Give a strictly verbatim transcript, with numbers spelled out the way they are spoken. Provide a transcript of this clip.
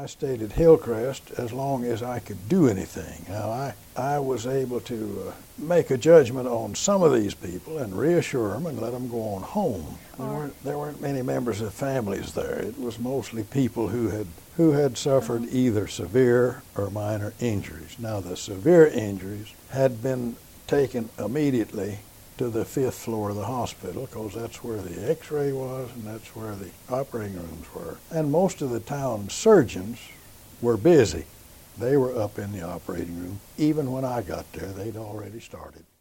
stayed at Hillcrest as long as I could do anything. Now, I, I was able to uh, make a judgment on some of these people and reassure them and let them go on home. There weren't, there weren't many members of families there. It was mostly people who had, who had suffered either severe or minor injuries. Now, the severe injuries had been taken immediately to the fifth floor of the hospital, because that's where the x-ray was and that's where the operating rooms were. And most of the town surgeons were busy. They were up in the operating room. Even when I got there, they'd already started.